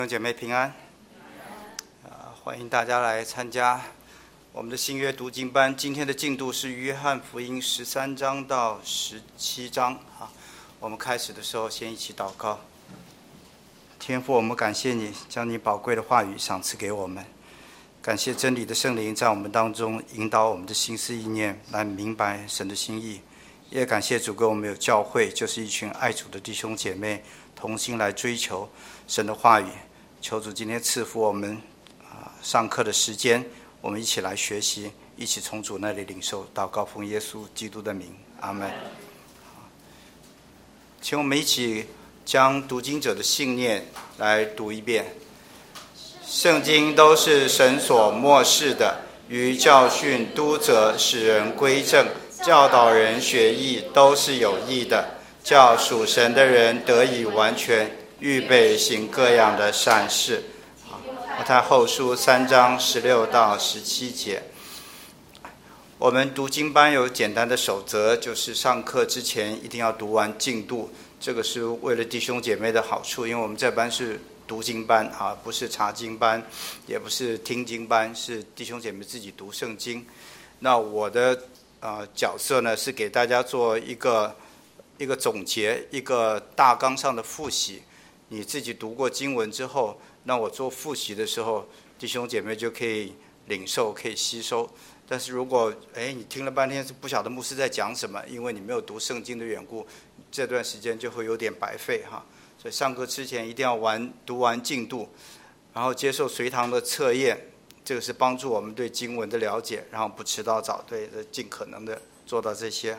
弟兄姐妹平安，欢迎大家来参加我们的新约读经班。今天的进度是约翰福音13章到17章。我们开始的时候先一起祷告。天父，我们感谢你将你宝贵的话语赏赐给我们，感谢真理的圣灵在我们当中引导我们的心思意念来明白神的心意，也感谢主给我们有教会，就是一群爱主的弟兄姐妹同心来追求神的话语。求主今天赐福我们上课的时间，我们一起来学习，一起从主那里领受。祷告奉耶稣基督的名，阿们。请我们一起将读经者的信念来读一遍。圣经都是神所默示的，于教训、督责、使人归正、教导人学义，都是有益的，叫属神的人得以完全，预备行各样的善事。马太后书3章16到17节。我们读经班有简单的守则，就是上课之前一定要读完进度，这个是为了弟兄姐妹的好处，因为我们这班是读经班不是查经班，也不是听经班，是弟兄姐妹自己读圣经。那我的角色呢，是给大家做一个总结，一个大纲上的复习。你自己读过经文之后，那我做复习的时候，弟兄姐妹就可以领受，可以吸收。但是如果你听了半天是不晓得牧师在讲什么，因为你没有读圣经的缘故，这段时间就会有点白费哈。所以上课之前一定要读完进度，然后接受随堂的测验，这个是帮助我们对经文的了解，然后不迟到早退，尽可能的做到这些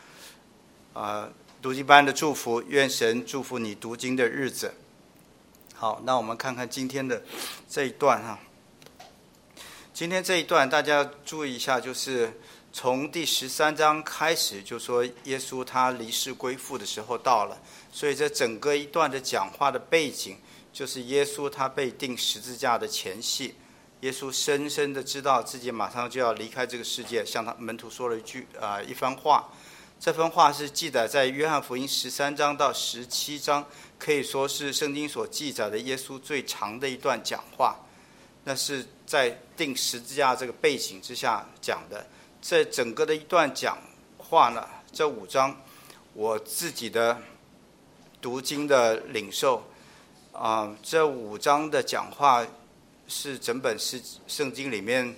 读经班的祝福，愿神祝福你读经的日子。好，那我们看看今天的这一段今天这一段大家注意一下，就是从第13章开始，就说耶稣他离世归父的时候到了，所以这整个一段的讲话的背景，就是耶稣他被钉十字架的前夕。耶稣深深的知道自己马上就要离开这个世界，向他门徒说了一番话。这番话是记载在约翰福音13章到17章，可以说是圣经所记载的耶稣最长的一段讲话。那是在钉十字架这个背景之下讲的。这整个的一段讲话呢，这5章我自己的读经的领受这5章的讲话是整本圣经里面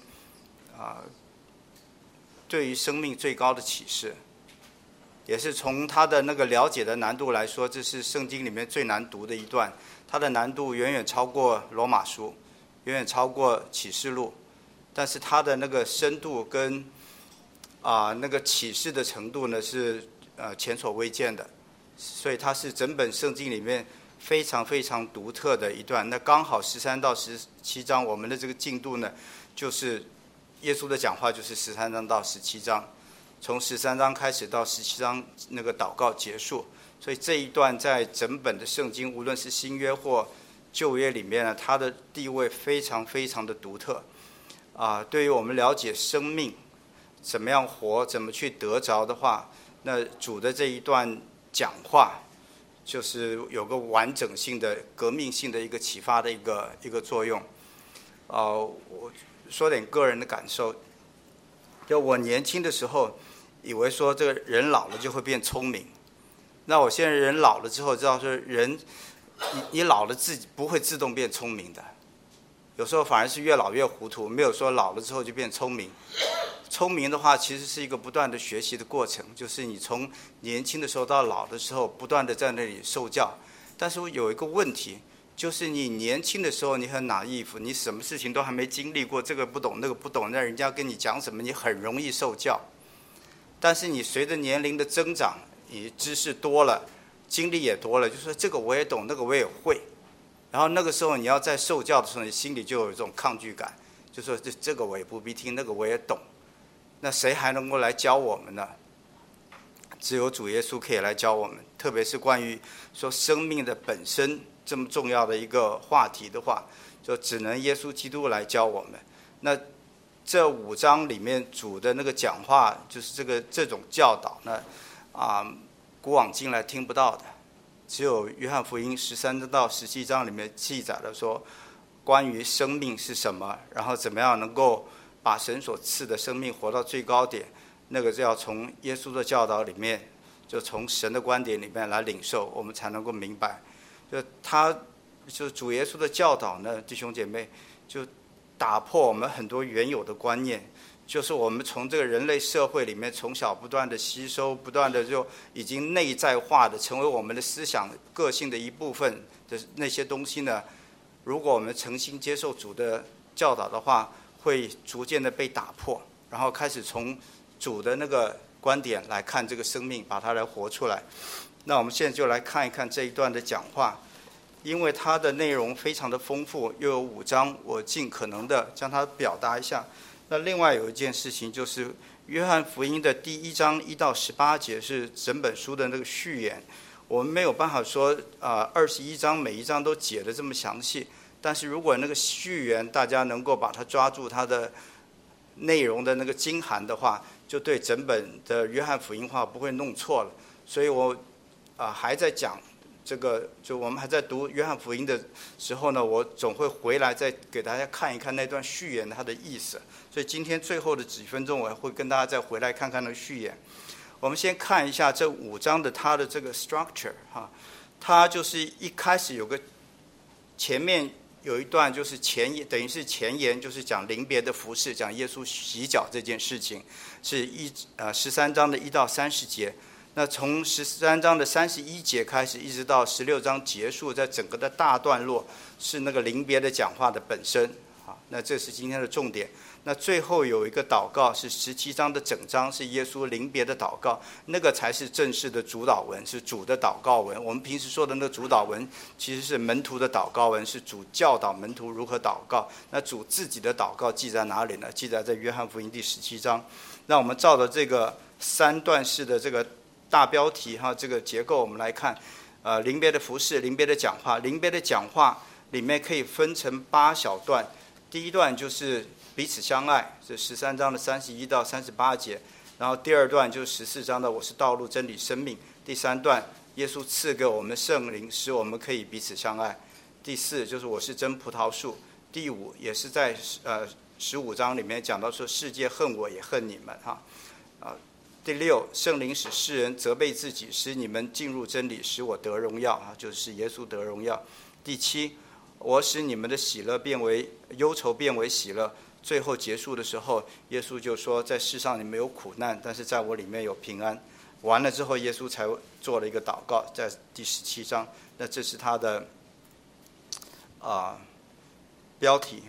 对于生命最高的启示，也是从他的那个了解的难度来说，这是圣经里面最难读的一段，它的难度远远超过罗马书，远远超过启示录，但是它的那个深度跟那个启示的程度呢是前所未见的，所以它是整本圣经里面非常非常独特的一段。那刚好13到17章，我们的这个进度呢，就是耶稣的讲话就是13章到17章，从13章开始到17章那个祷告结束，所以这一段在整本的圣经，无论是新约或旧约里面呢，它的地位非常非常的独特对于我们了解生命怎么样活，怎么去得着的话，那主的这一段讲话就是有个完整性的革命性的一个启发的一个作用我说点个人的感受，就我年轻的时候以为说这个人老了就会变聪明，那我现在人老了之后知道说人你老了自己不会自动变聪明的，有时候反而是越老越糊涂，没有说老了之后就变聪明。聪明的话其实是一个不断的学习的过程，就是你从年轻的时候到老的时候不断的在那里受教。但是有一个问题，就是你年轻的时候你很naive，你什么事情都还没经历过，这个不懂那个不懂，那人家跟你讲什么你很容易受教。但是你随着年龄的增长，你知识多了，经历也多了，就说这个我也懂，那个我也会，然后那个时候你要在受教的时候，你心里就有一种抗拒感，就说这个我也不必听，那个我也懂，那谁还能够来教我们呢？只有主耶稣可以来教我们，特别是关于说生命的本身这么重要的一个话题的话，就只能耶稣基督来教我们。那这5章里面主的那个讲话，就是这种教导呢古往今来听不到的， 只有约翰福音13章到17章里面记载了说关于生命是什么，然后怎么样能够把神所赐的生命活到最高点，那个是要从耶稣的教导里面，就从神的观点里面来领受，我们才能够明白。就主耶稣的教导呢，弟兄姐妹，就打破我们很多原有的观念，就是我们从这个人类社会里面从小不断的吸收，不断的就已经内在化的成为我们的思想个性的一部分的那些东西呢，如果我们诚心接受主的教导的话，会逐渐的被打破，然后开始从主的那个观点来看这个生命，把它来活出来。那我们现在就来看一看这一段的讲话，因为它的内容非常的丰富，又有5章，我尽可能的将它表达一下。那另外有一件事情就是约翰福音的第1章1到18节是整本书的那个序言，我们没有办法说21章每一章都解得这么详细，但是如果那个序言大家能够把它抓住它的内容的那个精涵的话，就对整本的约翰福音话不会弄错了。所以我还在讲这个，就我们还在读约翰福音的时候呢，我总会回来再给大家看一看那段序言它的意思。所以今天最后的几分钟，我会跟大家再回来看看那个序言。我们先看一下这5章的它的这个 structure 哈，它就是一开始有个前面有一段就是前言，等于是前言，就是讲临别的服事，讲耶稣洗脚这件事情，是13章的1到30节。那从13章的31节开始，一直到16章结束，在整个的大段落是那个临别的讲话的本身。好，那这是今天的重点。那最后有一个祷告，是17章的整章，是耶稣临别的祷告，那个才是正式的主祷文，是主的祷告文。我们平时说的那个主祷文，其实是门徒的祷告文，是主教导门徒如何祷告。那主自己的祷告记在哪里呢？记载在约翰福音第17章。那我们照着这个3段式的这个大标题哈，这个结构我们来看，临别的服事，临别的讲话，临别的讲话里面可以分成8小段。第一段就是彼此相爱，是13章的31到38节，然后第2段就是14章的我是道路真理生命，第3段耶稣赐给我们圣灵，使我们可以彼此相爱，第4就是我是真葡萄树，第5也是在15章里面讲到说世界恨我也恨你们哈，第6圣灵使世人责备自己，使你们进入真理，使我得荣耀啊，就是耶稣得荣耀。第7我使你们的喜乐变为忧愁，变为喜乐。最后结束的时候，耶稣就说在世上你们有苦难，但是在我里面有平安。完了之后，耶稣才做了一个祷告，在第17章。那这是他的标题。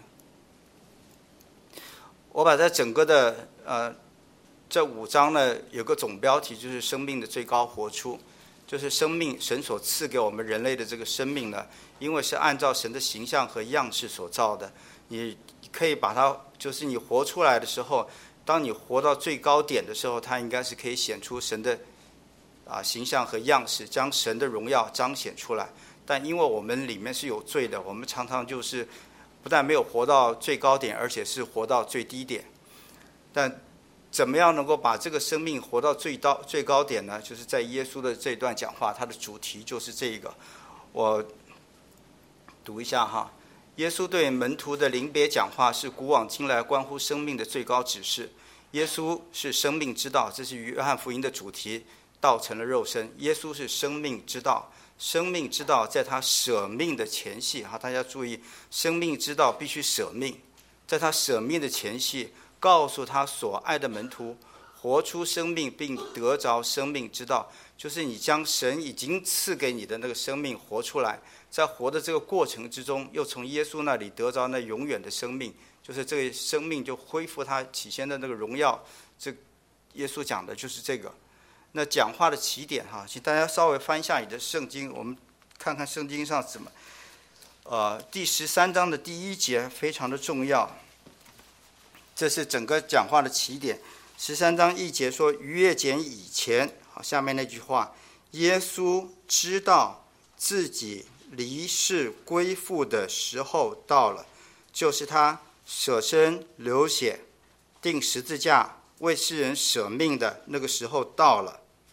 我把在整个的这5章呢，有个总标题，就是生命的最高活出。就是生命，神所赐给我们人类的这个生命呢，因为是按照神的形象和样式所造的，你可以把它，就是你活出来的时候，当你活到最高点的时候，它应该是可以显出神的形象和样式，将神的荣耀彰显出来。但因为我们里面是有罪的，我们常常就是不但没有活到最高点，而且是活到最低点。但怎么样能够把这个生命活到最高点呢？就是在耶稣的这段讲话，它的主题就是这个。我读一下哈。耶稣对门徒的临别讲话是古往今来关乎生命的最高指示。耶稣是生命之道，这是约翰福音的主题，道成了肉身。耶稣是生命之道，生命之道在他舍命的前夕哈，大家注意，生命之道必须舍命，在他舍命的前夕，告诉他所爱的门徒，活出生命并得着生命之道，就是你将神已经赐给你的那个生命活出来，在活的这个过程之中，又从耶稣那里得着那永远的生命，就是这个生命就恢复他起先的那个荣耀。这耶稣讲的就是这个。那讲话的起点哈，请大家稍微翻一下你的圣经，我们看看圣经上怎么。第13章的第1节非常的重要。这是整个讲话的起点。13章1节说，逾越节以前，好，下面那句话，耶稣知道自己离世归父的时候到了，就是他舍身流血钉十字架为世人舍命的那个时候到了。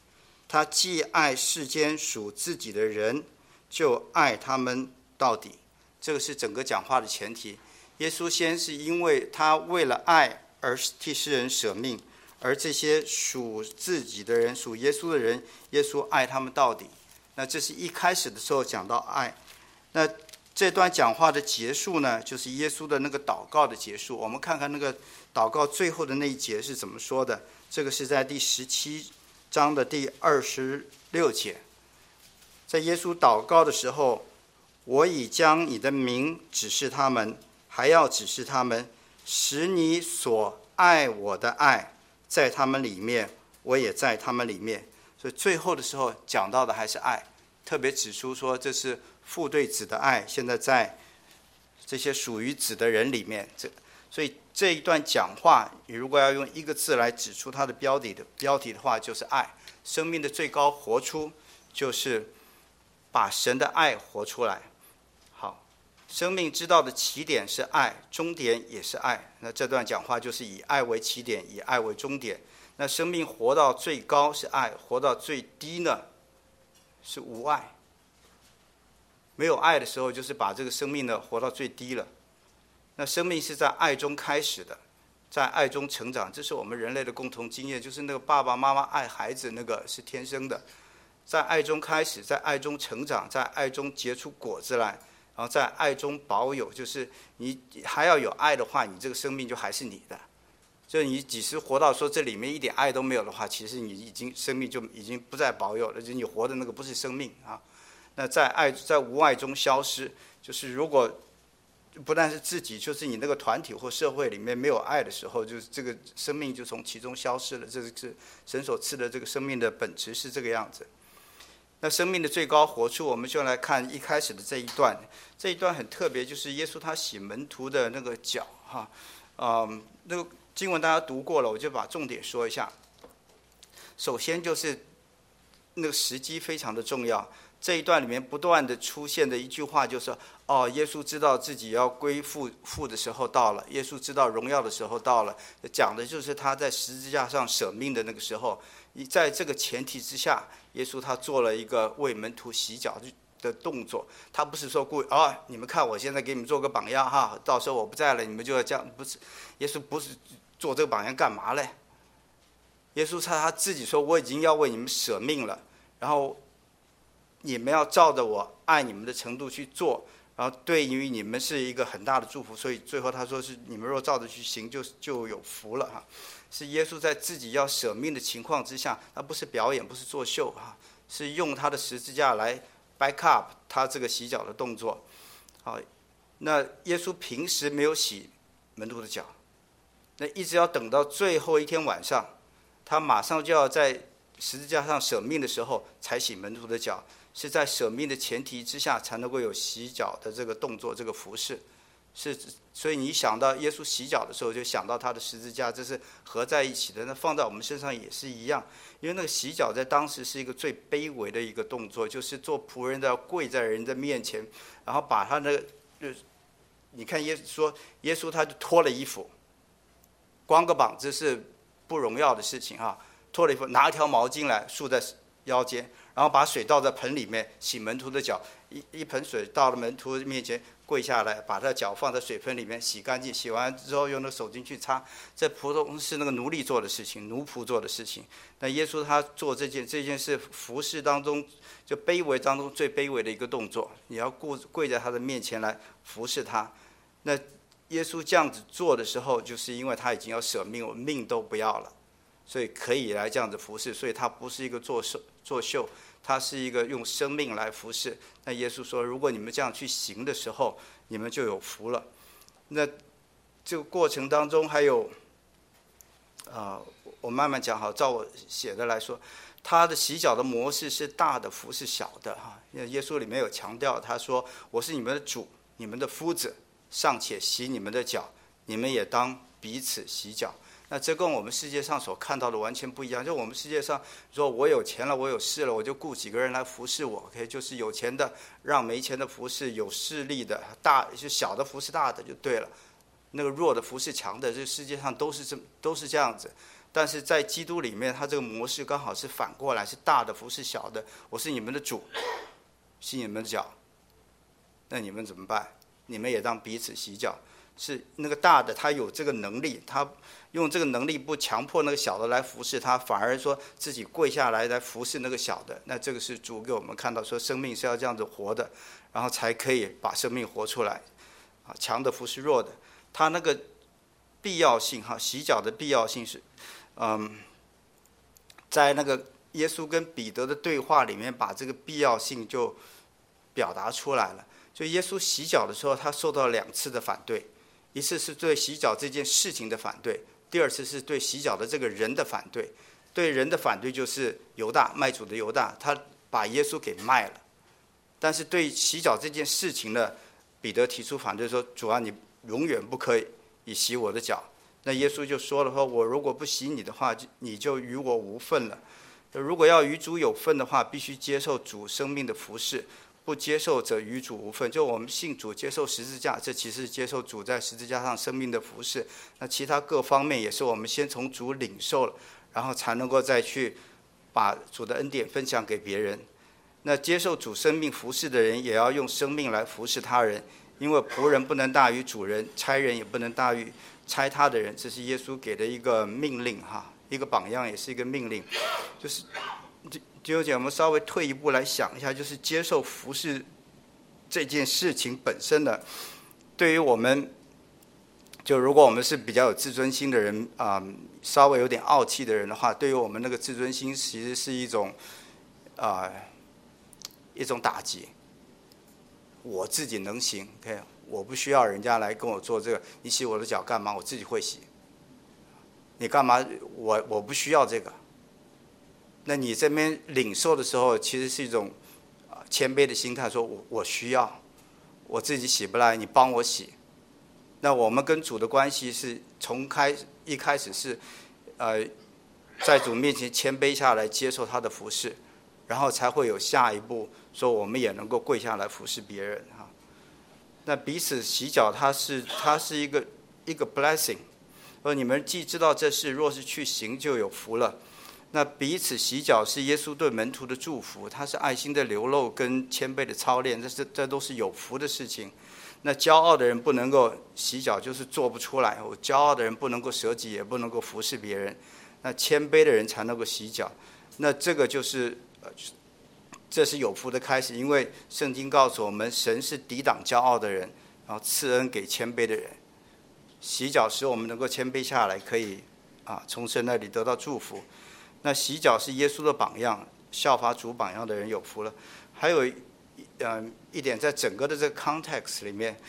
他既爱世间属自己的人，就爱他们到底。这个是整个讲话的前提。耶稣先是因为他为了爱而替世人舍命，而这些属自己的人、属耶稣的人，耶稣爱他们到底。那这是一开始的时候讲到爱。那这段讲话的结束呢，就是耶稣的那个祷告的结束。我们看看那个祷告最后的那一节是怎么说的。这个是在第17章的第26节。在耶稣祷告的时候，我已将你的名指示他们，还要指示他们，使你所爱我的爱在他们里面，我也在他们里面。所以最后的时候讲到的还是爱，特别指出说这是父对子的爱，现在在这些属于子的人里面。所以这一段讲话，你如果要用一个字来指出它的标题的话，就是爱。生命的最高活出，就是把神的爱活出来。好，生命之道的起点是爱，终点也是爱。那这段讲话就是以爱为起点，以爱为终点。那生命活到最高是爱，活到最低呢是无爱。没有爱的时候，就是把这个生命呢活到最低了。那生命是在爱中开始的，在爱中成长，这是我们人类的共同经验，就是那个爸爸妈妈爱孩子，那个是天生的。在爱中开始，在爱中成长，在爱中结出果子来，然后在爱中保有，就是你还要有爱的话，你这个生命就还是你的。就你即使活到说这里面一点爱都没有的话，其实你生命就已经不再保有了，就你活的那个不是生命啊。那在无爱中消失，就是如果不但是自己，就是你那个团体或社会里面没有爱的时候，就是这个生命就从其中消失了。这是神所赐的这个生命的本质是这个样子。那生命的最高活出，我们就来看一开始的这一段。这一段很特别，就是耶稣他洗门徒的那个脚哈，那个经文大家读过了，我就把重点说一下。首先就是那个时机非常的重要。这一段里面不断的出现的一句话就是：耶稣知道自己要归父的时候到了，耶稣知道荣耀的时候到了，讲的就是他在十字架上舍命的那个时候。在这个前提之下，耶稣他做了一个为门徒洗脚的动作。他不是说故意你们看我现在给你们做个榜样哈，到时候我不在了，你们就要这样。不是，耶稣不是做这个榜样干嘛嘞？耶稣他自己说，我已经要为你们舍命了，然后你们要照着我爱你们的程度去做，然后对于你们是一个很大的祝福。所以最后他说是你们若照着去行，就有福了哈。是耶稣在自己要舍命的情况之下，他不是表演，不是作秀哈，是用他的十字架来 back up 他这个洗脚的动作。好，那耶稣平时没有洗门徒的脚，那一直要等到最后一天晚上，他马上就要在十字架上舍命的时候才洗门徒的脚。是在舍命的前提之下才能够有洗脚的这个动作，这个服事。所以你想到耶稣洗脚的时候，就想到他的十字架，这是合在一起的。那放在我们身上也是一样，因为那个洗脚在当时是一个最卑微的一个动作，就是做仆人的要跪在人的面前，然后把他的，你看耶稣他就脱了衣服，光个膀子是不荣耀的事情哈，脱了衣服拿一条毛巾来束在腰间，然后把水倒在盆里面洗门徒的脚，一盆水到了门徒面前，跪下来，把他的脚放在水盆里面洗干净，洗完之后用那个手巾去擦。这普通是那个奴隶做的事情，奴仆做的事情。那耶稣他做这件事，服事当中就卑微当中最卑微的一个动作，你要跪在他的面前来服侍他。那耶稣这样子做的时候，就是因为他已经要舍命，我命都不要了，所以可以来这样子服侍。所以他不是一个作秀，他是一个用生命来服侍。那耶稣说，如果你们这样去行的时候，你们就有福了。那这个过程当中还有我慢慢讲好，照我写的来说，他的洗脚的模式是大的服侍小的哈。耶稣里面有强调，他说我是你们的主，你们的夫子，尚且洗你们的脚，你们也当彼此洗脚。那这跟我们世界上所看到的完全不一样。就我们世界上说，我有钱了，我有势了，我就雇几个人来服侍我。OK， 就是有钱的让没钱的服侍，有势力的就小的服侍大的就对了。那个弱的服侍强的，这世界上都是这样子。 但是在基督里面，他这个模式刚好是反过来，是大的服侍小的。我是你们的主，洗你们的脚，那你们怎么办？你们也当彼此洗脚。是那个大的，他有这个能力，他用这个能力不强迫那个小的来服侍他，反而说自己跪下来服侍那个小的。那这个是主给我们看到，说生命是要这样子活的，然后才可以把生命活出来。强的服侍弱的，他那个必要性洗脚的必要性是，在那个耶稣跟彼得的对话里面，把这个必要性就表达出来了。就耶稣洗脚的时候，他受到2次的反对。一次是对洗脚这件事情的反对，第二次是对洗脚的这个人的反对。对人的反对就是犹大，卖主的犹大，他把耶稣给卖了。但是对洗脚这件事情呢，彼得提出反对说：“主啊，你永远不可以洗我的脚。”那耶稣就说了：“我如果不洗你的话，你就与我无份了。如果要与主有份的话，必须接受主生命的服事。不接受者与主无份。就我们信主接受十字架，这其实是接受主在十字架上生命的服事。那其他各方面也是我们先从主领受了，然后才能够再去把主的恩典分享给别人。那接受主生命服事的人，也要用生命来服事他人，因为仆人不能大于主人，差人也不能大于差他的人。这是耶稣给的一个命令一个榜样，也是一个命令。就是弟兄姐妹，我们稍微退一步来想一下，就是接受服事这件事情本身的，对于我们，就如果我们是比较有自尊心的人稍微有点傲气的人的话，对于我们那个自尊心其实是一种打击。我自己能行 ，OK， 我不需要人家来跟我做这个。你洗我的脚干嘛？我自己会洗。你干嘛？我不需要这个。那你这边领受的时候，其实是一种谦卑的心态，说我需要，我自己洗不来，你帮我洗。那我们跟主的关系是从一开始是在主面前谦卑下来，接受他的服事，然后才会有下一步，说我们也能够跪下来服侍别人那彼此洗脚，它是一个 blessing， 你们既知道这事，若是去行，就有福了。那彼此洗脚是耶稣对门徒的祝福，它是爱心的流露跟谦卑的操练，这都是有福的事情。那骄傲的人不能够洗脚，就是做不出来。骄傲的人不能够舍己，也不能够服侍别人。那谦卑的人才能够洗脚。那这个就是这是有福的开始，因为圣经告诉我们，神是抵挡骄傲的人，然后赐恩给谦卑的人。洗脚使我们能够谦卑下来，可以从神那里得到祝福。那洗脚是耶稣的榜样，效法主榜样的人有福了。还有一点，在整个的这个 context 里面，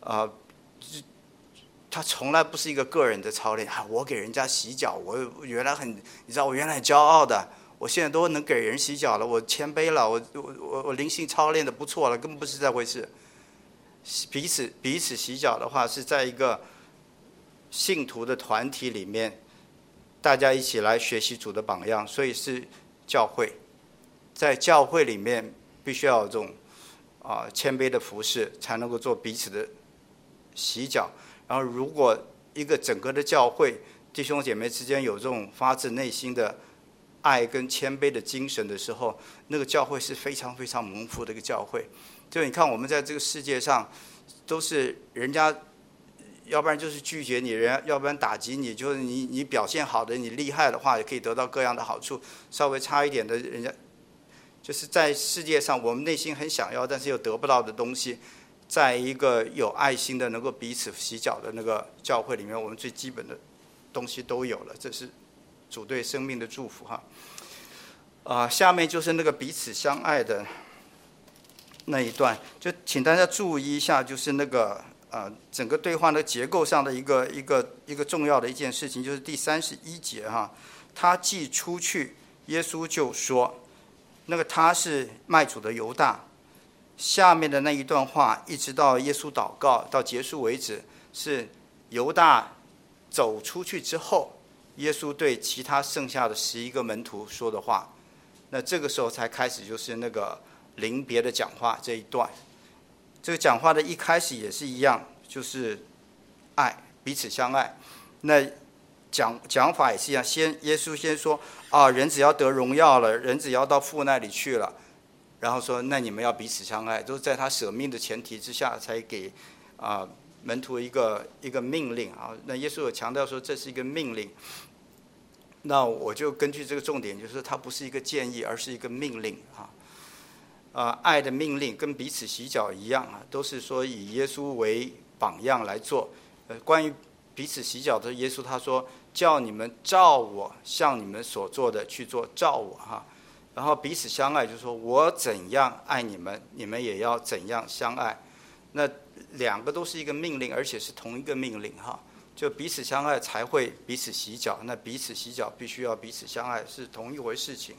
他从来不是一个个人的操练我给人家洗脚，我原来你知道我原来很骄傲的，我现在都能给人洗脚了，我谦卑了，我灵性操练的不错了，根本不是这回事。彼此洗脚的话，是在一个信徒的团体里面，大家一起来学习主的榜样，所以是教会。在教会里面，必须要有这种谦卑的服事，才能够做彼此的洗脚。然后，如果一个整个的教会弟兄姐妹之间有这种发自内心的爱跟谦卑的精神的时候，那个教会是非常非常蒙福的一个教会。就你看，我们在这个世界上，都是人家要不然就是拒绝你，要不然打击你，就是你表现好的，你厉害的话，也可以得到各样的好处。稍微差一点的，人家就是在世界上我们内心很想要，但是又得不到的东西，在一个有爱心的、能够彼此洗脚的那个教会里面，我们最基本的东西都有了。这是主对生命的祝福下面就是那个彼此相爱的那一段，就请大家注意一下，就是那个整个对话的结构上的一个重要的一件事情，就是第31节他既出去，耶稣就说，那个他是卖主的犹大。下面的那一段话，一直到耶稣祷告到结束为止，是犹大走出去之后，耶稣对其他剩下的11个门徒说的话。那这个时候才开始就是那个临别的讲话这一段。这个讲话的一开始也是一样，就是爱，彼此相爱。那讲法也是一样，耶稣先说啊，人子要得荣耀了，人子要到父那里去了，然后说那你们要彼此相爱，都是在他舍命的前提之下才给门徒一个命令啊。那耶稣有强调说这是一个命令，那我就根据这个重点，就是它不是一个建议，而是一个命令啊。爱的命令跟彼此洗脚一样啊，都是说以耶稣为榜样来做。关于彼此洗脚的，耶稣他说叫你们照我像你们所做的去做，照我哈。然后彼此相爱，就是说我怎样爱你们，你们也要怎样相爱。那两个都是一个命令，而且是同一个命令哈。就彼此相爱才会彼此洗脚，那彼此洗脚必须要彼此相爱，是同一回事情。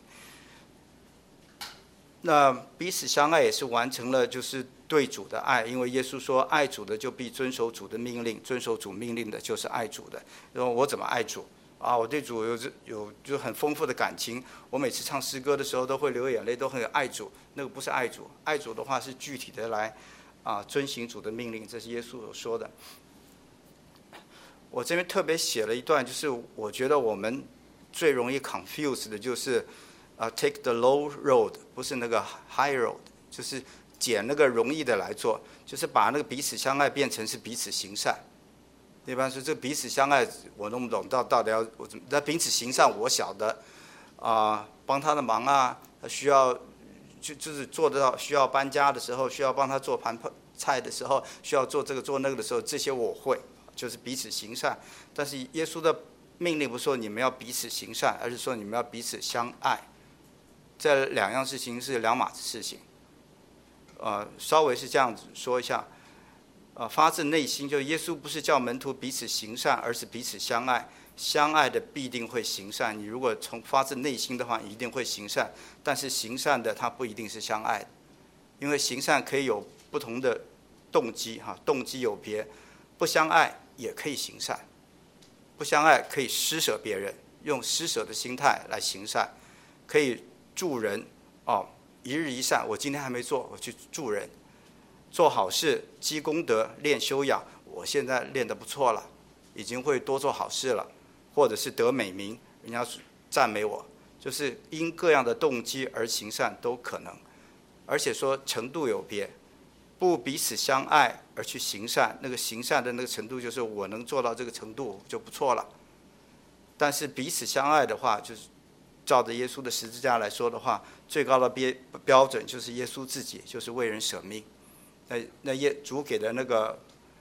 那彼此相爱也是完成了就是对主的爱，因为耶稣说爱主的就必遵守主的命令，遵守主命令的就是爱主的。然后我怎么爱主啊？我对主有就很丰富的感情，我每次唱诗歌的时候都会流眼泪，都很有爱主。那个不是爱主，爱主的话是具体的来遵行主的命令，这是耶稣所说的。我这边特别写了一段，就是我觉得我们最容易 confuse 的就是take the low road， 不是那个 high road， 就是捡那个容易的来做，就是把那个彼此相爱变成是彼此行善。一般说这个彼此相爱我弄不懂，到底要我怎么？那彼此行善我晓得帮他的忙啊，需要就是做得到，需要搬家的时候，需要帮他做盘菜的时候，需要做这个做那个的时候，这些我会，就是彼此行善。但是耶稣的命令不是说你们要彼此行善，而是说你们要彼此相爱。这两样事情是两码子事情。稍微是这样子说一下。发自内心，就耶稣不是叫门徒彼此行善，而是彼此相爱。相爱的必定会行善，你如果从发自内心的话，你一定会行善。但是行善的它不一定是相爱的，因为行善可以有不同的动机动机有别。不相爱也可以行善，不相爱可以施舍别人，用施舍的心态来行善，可以助人一日一善，我今天还没做，我去助人。做好事积功德练修养，我现在练得不错了，已经会多做好事了，或者是得美名，人家赞美我，就是因各样的动机而行善都可能。而且说程度有别，不彼此相爱而去行善，那个行善的那个程度就是我能做到这个程度就不错了。但是彼此相爱的话，就是照着耶稣的十字架来说的话，最高的标准就是耶稣自己，就是为人舍命。那主给的那个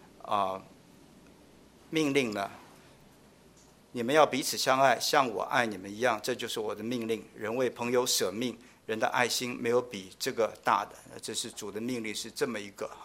命令呢？你们要彼此相爱，像我爱你们一样，这就是我的命令。人为朋友舍命，人的爱心没有比这个大的。这是主的命令，是这么一个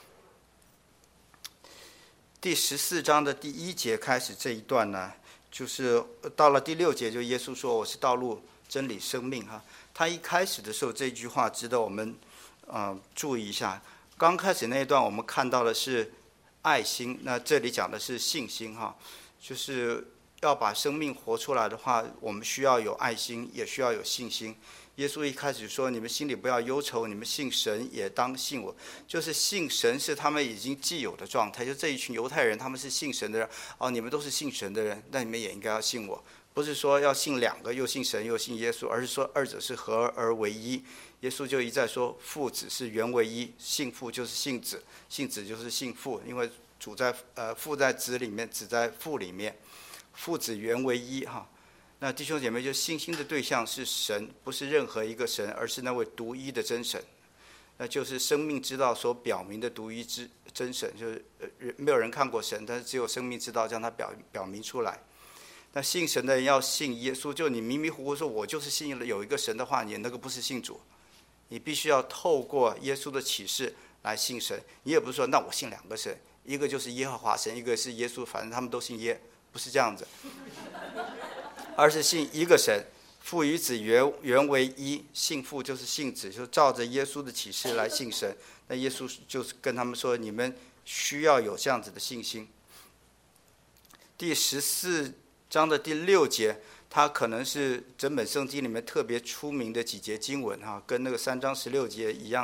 第14章的第1节开始这一段呢，就是到了第6节，就耶稣说我是道路、真理、生命他一开始的时候这句话值得我们注意一下。刚开始那一段我们看到的是爱心，那这里讲的是信心就是要把生命活出来的话，我们需要有爱心，也需要有信心。耶稣一开始说你们心里不要忧愁，你们信神也当信我，就是信神是他们已经既有的状态。就这一群犹太人他们是信神的人你们都是信神的人，那你们也应该要信我。不是说要信两个，又信神又信耶稣，而是说二者是合而为一。耶稣就一再说父子是原为一，信父就是信子，信子就是信父，因为主在父在子里面，子在父里面，父子原为一那弟兄姐妹，就信心的对象是神，不是任何一个神，而是那位独一的真神，那就是生命之道所表明的独一之真神，就是没有人看过神，但是只有生命之道将它表明出来。那信神的人要信耶稣，就你迷迷糊糊说我就是信了有一个神的话，你那个不是信主，你必须要透过耶稣的启示来信神。你也不是说那我信两个神，一个就是耶和华神，一个是耶稣，反正他们都信耶，不是这样子，而是信一个神，父与子原为一，信父就是信子，就照着耶稣的启示来信神。那耶稣就是跟他们说，你们需要有这样子的信心。第14章的第6节，它可能是整本圣经里面特别出名的几节经文跟那个3章16节一样，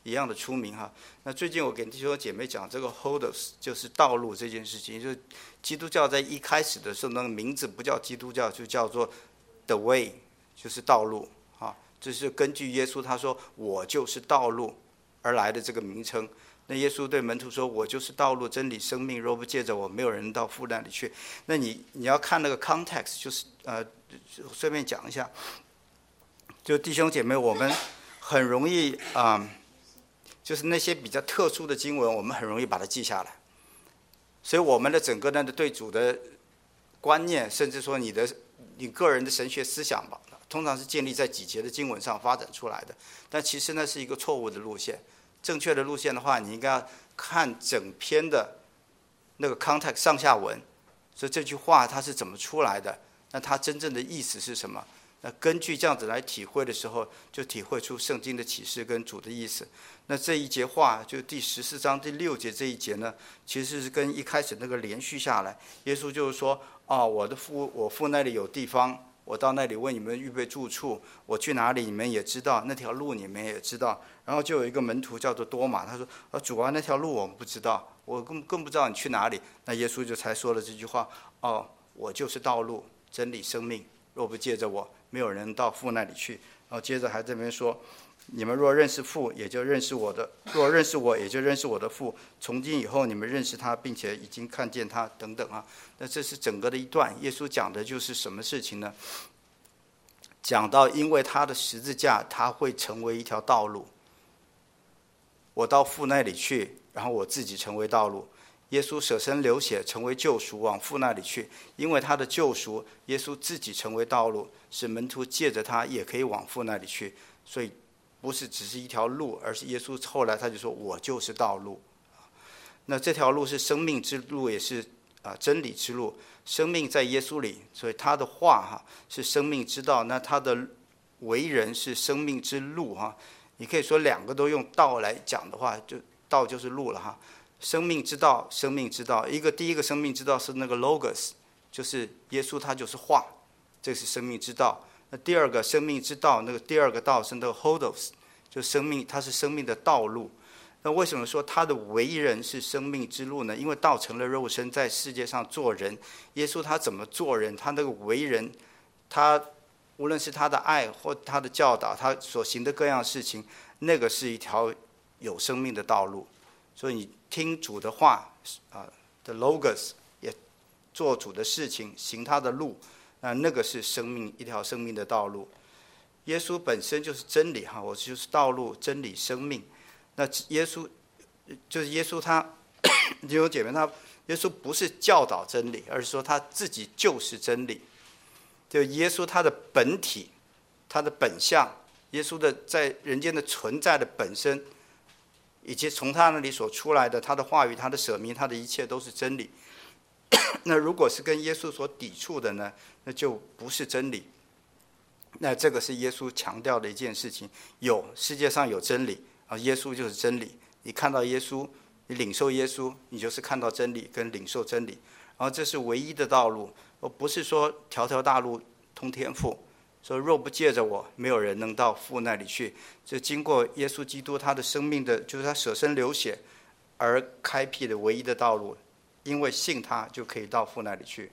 一样的出名哈。那最近我给弟兄姐妹讲这个 Hodos 就是道路这件事情，就是基督教在一开始的时候那个名字不叫基督教，就叫做 The Way， 就是道路啊。这是根据耶稣他说我就是道路而来的这个名称。那耶稣对门徒说：“我就是道路、真理、生命，若不借着我，没有人到父那里去。”那你要看那个 context， 就是顺便讲一下，就弟兄姐妹，我们很容易就是那些比较特殊的经文，我们很容易把它记下来。所以我们的整个的对主的观念，甚至说你个人的神学思想吧，通常是建立在几节的经文上发展出来的。但其实那是一个错误的路线。正确的路线的话，你应该要看整篇的那个 context 上下文，所以这句话它是怎么出来的，那它真正的意思是什么？那根据这样子来体会的时候，就体会出圣经的启示跟主的意思。那这一节话就第14章第6节这一节呢，其实是跟一开始那个连续下来。耶稣就是说：“我父那里有地方，我到那里为你们预备住处，我去哪里你们也知道，那条路你们也知道。”然后就有一个门徒叫做多马，他说：“主啊，那条路我们不知道，我更不知道你去哪里。”那耶稣就才说了这句话：“我就是道路、真理、生命，若不借着我，没有人到父那里去。”然后接着还这边说：“你们若认识父，也就认识我的；若认识我，也就认识我的父。从今以后，你们认识他，并且已经看见他。”等等啊。那这是整个的一段，耶稣讲的就是什么事情呢？讲到因为他的十字架，他会成为一条道路。我到父那里去，然后我自己成为道路。耶稣舍身流血，成为救赎，往父那里去。因为他的救赎，耶稣自己成为道路，使门徒借着他也可以往父那里去。所以不是只是一条路，而是耶稣后来他就说：“我就是道路。”那这条路是生命之路，也是真理之路。生命在耶稣里，所以他的话是生命之道。那他的为人是生命之路你可以说两个都用道来讲的话，就道就是路了生命之道，生命之道。第一个生命之道是那个 logos， 就是耶稣他就是话，这是生命之道。那第二个生命之道，那个第二个道是那个 hodos， 就生命，它是生命的道路。那为什么说他的为人是生命之路呢？因为道成了肉身，在世界上做人。耶稣他怎么做人？他那个为人，他无论是他的爱或他的教导，他所行的各样事情，那个是一条有生命的道路。所以你听主的话的 logos， 也做主的事情，行他的路，那个是生命，一条生命的道路。耶稣本身就是真理我就是道路、真理、生命。那耶稣就是耶稣他弟兄姐妹，耶稣不是教导真理，而是说他自己就是真理。就耶稣他的本体，他的本相，耶稣的在人间的存在的本身，以及从他那里所出来的他的话语、他的舍命、他的一切都是真理。那如果是跟耶稣所抵触的呢，那就不是真理。那这个是耶稣强调的一件事情，世界上有真理耶稣就是真理。你看到耶稣，你领受耶稣，你就是看到真理跟领受真理。然后这是唯一的道路，不是说条条大路通天父。说若不借着我，没有人能到父那里去。这经过耶稣基督他的生命的，就是他舍身流血而开辟的唯一的道路，因为信他就可以到父那里去。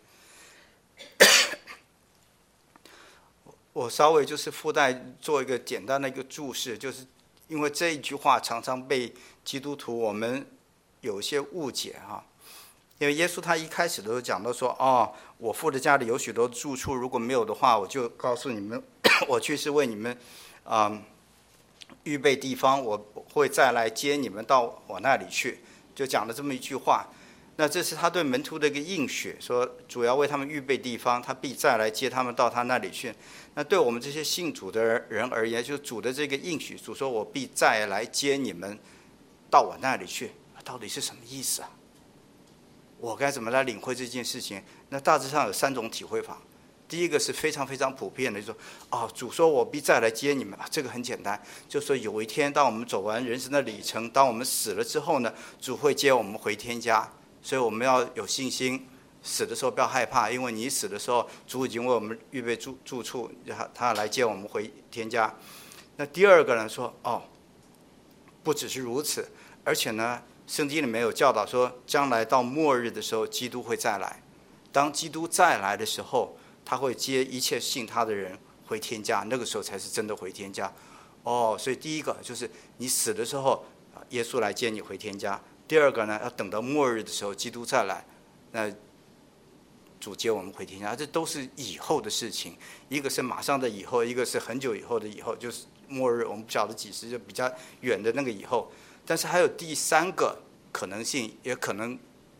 我稍微就是附带做一个简单的一个注释，就是因为这一句话常常被基督徒我们有一些误解因为耶稣他一开始都讲到说我父的家里有许多住处，如果没有的话，我就告诉你们，我去是为你们预备地方，我会再来接你们到我那里去，就讲了这么一句话。那这是他对门徒的一个应许，说主要为他们预备地方，他必再来接他们到他那里去。那对我们这些信主的人而言，就是主的这个应许，主说我必再来接你们到我那里去，到底是什么意思我该怎么来领会这件事情？那大致上有3种体会法。第一个是非常非常普遍的，就是说主说我必再来接你们这个很简单，就是说有一天当我们走完人生的里程，当我们死了之后呢，主会接我们回天家。所以我们要有信心，死的时候不要害怕，因为你死的时候，主已经为我们预备住处，他来接我们回天家。那第二个呢说不只是如此，而且呢，圣经里面有教导说，将来到末日的时候，基督会再来。当基督再来的时候，他会接一切信他的人回天家，那个时候才是真的回天家。所以第一个就是你死的时候，耶稣来接你回天家。第二个呢，要等到末日的时候，基督再来，那主接我们回天家，这都是以后的事情。一个是马上的以后，一个是很久以后的以后，就是末日，我们不晓得几时，就比较远的那个以后。但是还有第三个可能性，也可能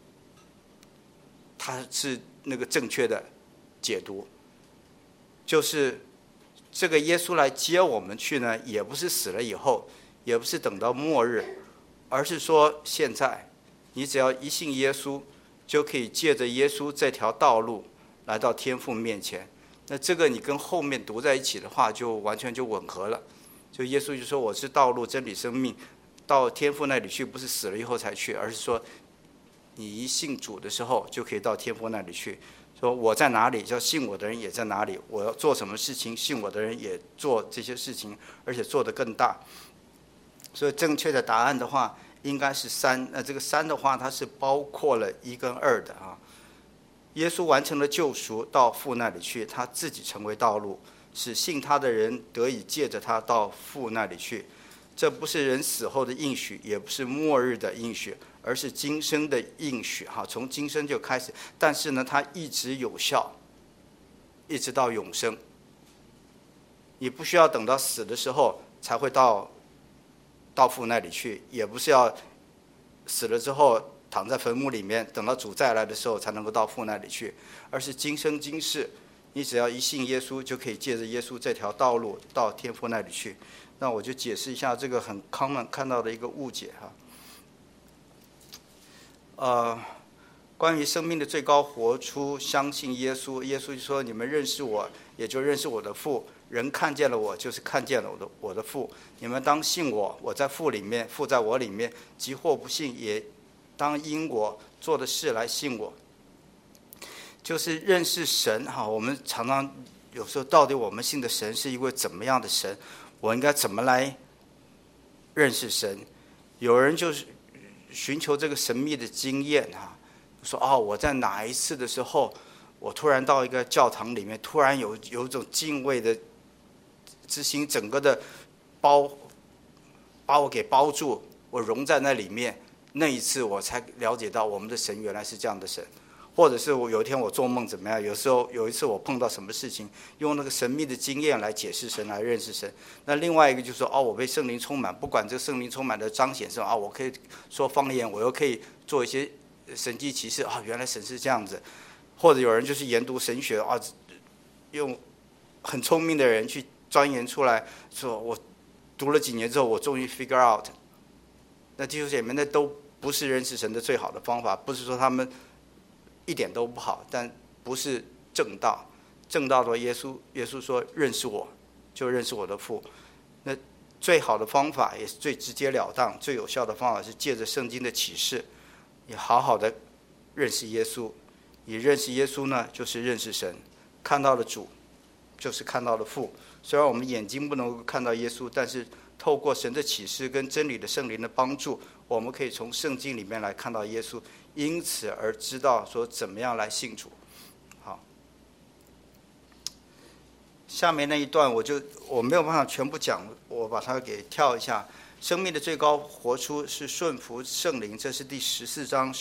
它是那个正确的解读，就是这个耶稣来接我们去呢，也不是死了以后，也不是等到末日，而是说现在你只要一信耶稣，就可以借着耶稣这条道路来到天父面前。那这个你跟后面读在一起的话，就完全就吻合了。就耶稣就说我是道路真理生命，到天父那里去不是死了以后才去，而是说你一信主的时候就可以到天父那里去。说我在哪里，叫信我的人也在哪里，我要做什么事情，信我的人也做这些事情，而且做得更大。所以正确的答案的话应该是3。那这个3的话，它是包括了1跟2的啊。耶稣完成了救赎，到父那里去，他自己成为道路，使信他的人得以借着他到父那里去。这不是人死后的应许，也不是末日的应许，而是今生的应许哈，从今生就开始。但是呢，它一直有效，一直到永生。你不需要等到死的时候才会到父那里去，也不是要死了之后躺在坟墓里面，等到主再来的时候才能够到父那里去，而是今生今世，你只要一信耶稣，就可以借着耶稣这条道路到天父那里去。那我就解释一下这个很 common 看到的一个误解哈。关于生命的最高活出，相信耶稣，耶稣就说：“你们认识我，也就认识我的父。人看见了我，就是看见了我的父。你们当信我，我在父里面，父在我里面。即或不信，也当因我做的事来信我。”就是认识神哈。我们常常有时候，到底我们信的神是一位怎么样的神？我应该怎么来认识神？有人就是寻求这个神秘的经验哈。说我在哪一次的时候，我突然到一个教堂里面，突然有一种敬畏的之心，整个的把我给包住，我融在那里面。那一次我才了解到我们的神原来是这样的神。或者是我有一天我做梦怎么样？有一次我碰到什么事情，用那个神秘的经验来解释神，来认识神。那另外一个就是说我被圣灵充满，不管这个圣灵充满的彰显是我可以说方言，我又可以做一些神迹奇事原来神是这样子。或者有人就是研读神学用很聪明的人去钻研出来，说我读了几年之后，我终于 figure out。那弟兄姐妹，那都不是认识神的最好的方法，不是说他们一点都不好，但不是正道。正道的耶稣说认识我，就认识我的父。那最好的方法，也是最直截了当、最有效的方法，是借着圣经的启示，也好好的认识耶稣。你认识耶稣呢，就是认识神。看到了主，就是看到了父。虽然我们眼睛不能够看到耶稣，但是透过神的启示跟真理的圣灵的帮助，我们可以从圣经里面来看到耶稣，因此而知道说怎么样来信主。好，下面那一段我没有办法全部讲，我把它给跳一下。生命的最高活出是顺服圣灵，这是第14章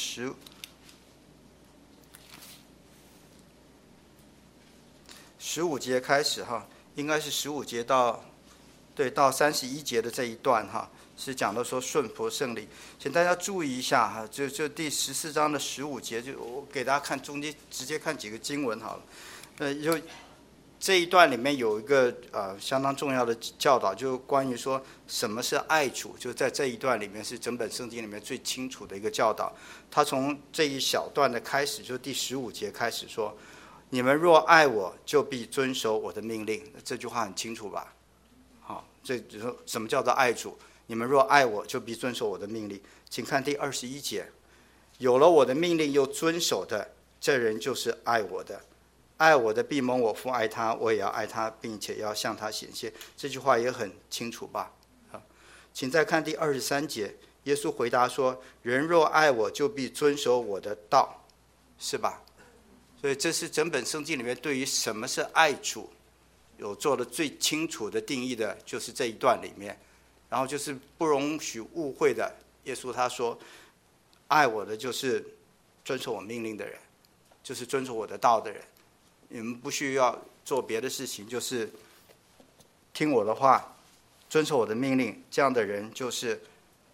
15节开始哈，应该是15节到31节的这一段哈，是讲到说顺服圣灵。请大家注意一下哈，就第14章的15节，就我给大家看中间直接看几个经文好了。就这一段里面有一个相当重要的教导，就关于说什么是爱主，就在这一段里面是整本圣经里面最清楚的一个教导。他从这一小段的开始，就第15节开始说：“你们若爱我，就必遵守我的命令。”这句话很清楚吧？好，这就是说什么叫做爱主？你们若爱我，就必遵守我的命令。请看第21节：“有了我的命令又遵守的，这人就是爱我的。爱我的必蒙我父爱他，我也要爱他，并且要向他显现。”这句话也很清楚吧？ 请再看第23节，耶稣回答说：人若爱我，就必遵守我的道，是吧？所以这是整本圣经里面对于什么是爱主有做的最清楚的定义的，就是这一段里面。然后就是不容许误会的，耶稣他说，爱我的就是遵守我命令的人，就是遵守我的道的人。你们不需要做别的事情，就是听我的话，遵守我的命令，这样的人就是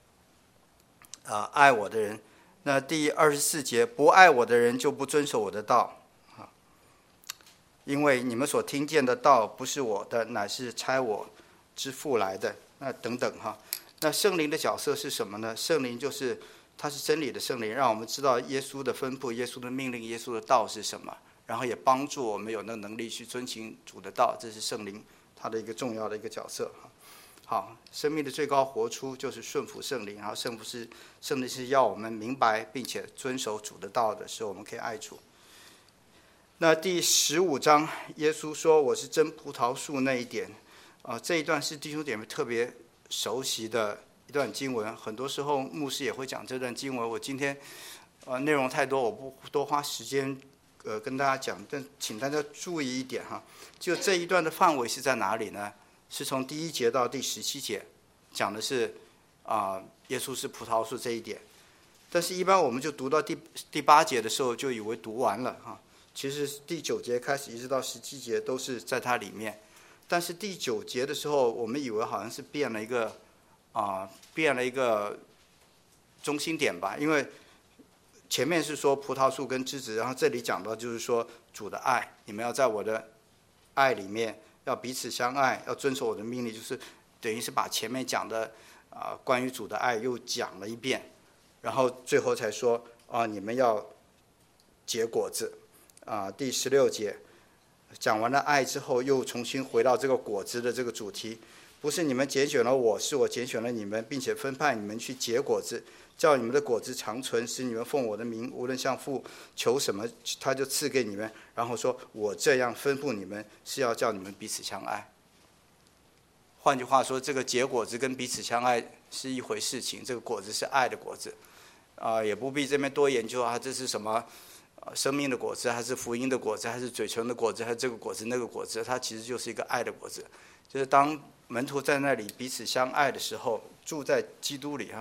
爱我的人。那第24节，不爱我的人就不遵守我的道，因为你们所听见的道不是我的，乃是差我之父来的。那等等哈，那圣灵的角色是什么呢？圣灵就是他是真理的圣灵，让我们知道耶稣的吩咐、耶稣的命令、耶稣的道是什么，然后也帮助我们有那个能力去遵行主的道，这是圣灵他的一个重要的一个角色。好，生命的最高活出就是顺服圣灵，然后圣灵是要我们明白并且遵守主的道的时候，我们可以爱主。那第15章，耶稣说我是真葡萄树那一点。这一段是弟兄姐妹特别熟悉的一段经文，很多时候牧师也会讲这段经文。我今天内容太多，我不多花时间跟大家讲，但请大家注意一点哈，就这一段的范围是在哪里呢？是从第1节到第17节，讲的是耶稣是葡萄树这一点。但是一般我们就读到第8节的时候，就以为读完了哈。其实第9节开始一直到17节都是在它里面。但是第9节的时候，我们以为好像是变了一个中心点吧，因为前面是说葡萄树跟枝子，然后这里讲到就是说主的爱，你们要在我的爱里面，要彼此相爱，要遵守我的命令，就是等于是把前面讲的关于主的爱又讲了一遍，然后最后才说你们要结果子。第16节。讲完了爱之后，又重新回到这个果子的这个主题，不是你们拣选了我，是我拣选了你们，并且分派你们去结果子，叫你们的果子长存，使你们奉我的名，无论向父求什么，他就赐给你们。然后说，我这样吩咐你们，是要叫你们彼此相爱。换句话说，这个结果子跟彼此相爱是一回事情，这个果子是爱的果子，也不必这边多研究这是什么。生命的果子，还是福音的果子，还是嘴唇的果子，还是这个果子那个果子，它其实就是一个爱的果子。就是当门徒在那里彼此相爱的时候，住在基督里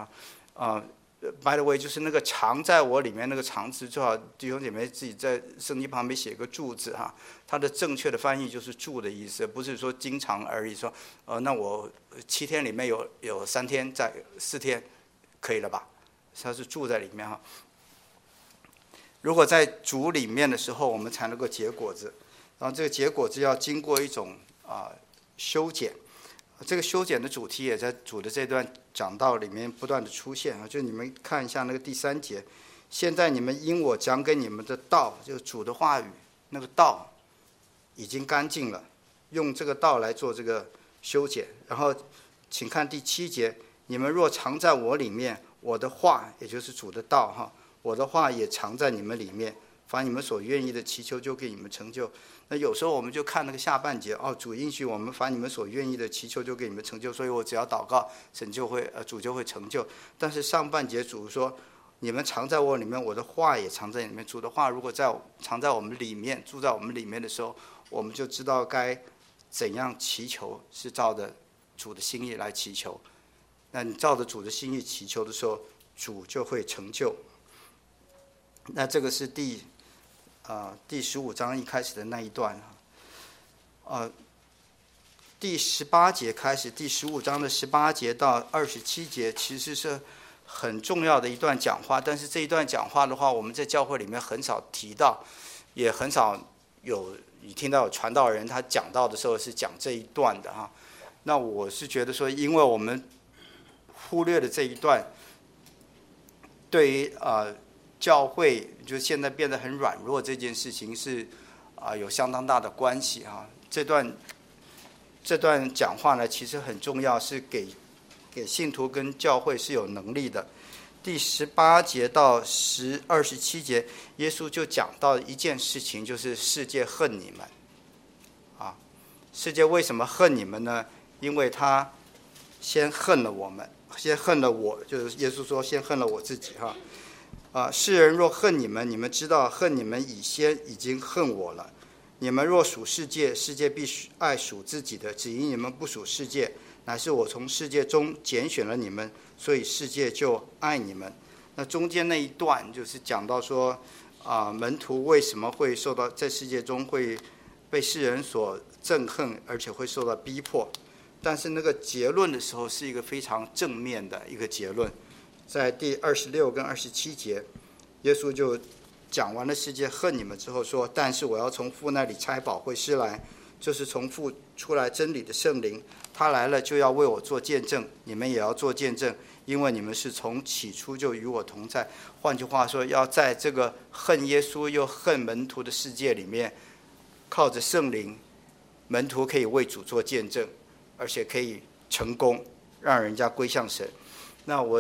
by the way， 就是那个常在我里面那个常字，最好弟兄姐妹自己在圣经旁边写个住字它的正确的翻译就是住的意思，不是说经常而已。说那我7天里面有3天在4天，可以了吧？它是住在里面如果在主里面的时候，我们才能够结果子，然后这个结果子要经过一种修剪，这个修剪的主题也在主的这段讲道里面不断的出现就你们看一下那个第3节，现在你们因我讲给你们的道，就是主的话语，那个道已经干净了，用这个道来做这个修剪。然后请看第7节，你们若常在我里面，我的话也就是主的道我的话也藏在你们里面，凡你们所愿意的祈求就给你们成就。那有时候我们就看那个下半节主应许我们凡你们所愿意的祈求就给你们成就，所以我只要祷告，主就会成就。但是上半节主说你们藏在我里面，我的话也藏在里面。主的话如果藏在我们里面，住在我们里面的时候，我们就知道该怎样祈求，是照着主的心意来祈求。那你照着主的心意祈求的时候，主就会成就。那这个是第15章一开始的那一段第18节开始，第15章的18节到27节其实是很重要的一段讲话，但是这一段讲话的话，我们在教会里面很少提到，也很少你听到有传道人他讲到的时候是讲这一段的那我是觉得说，因为我们忽略了这一段，对于教会就现在变得很软弱这件事情是有相当大的关系这段讲话呢，其实很重要，是给信徒跟教会是有能力的。第18节到27节，耶稣就讲到一件事情，就是世界恨你们世界为什么恨你们呢？因为他先恨了我们，先恨了我，就是耶稣说先恨了我自己世人若恨你们，你们知道恨你们已经恨我了。你们若属世界，世界必爱属自己的，只因你们不属世界，乃是我从世界中拣选了你们，所以世界就爱你们。那中间那一段就是讲到说门徒为什么会受到在世界中会被世人所憎恨，而且会受到逼迫。但是那个结论的时候是一个非常正面的一个结论，在第26跟27节，耶稣就讲完了世界恨你们之后说，但是我要从父那里差保惠师来，就是从父出来真理的圣灵，他来了就要为我做见证，你们也要做见证，因为你们是从起初就与我同在。换句话说，要在这个恨耶稣又恨门徒的世界里面，靠着圣灵，门徒可以为主做见证，而且可以成功让人家归向神。那我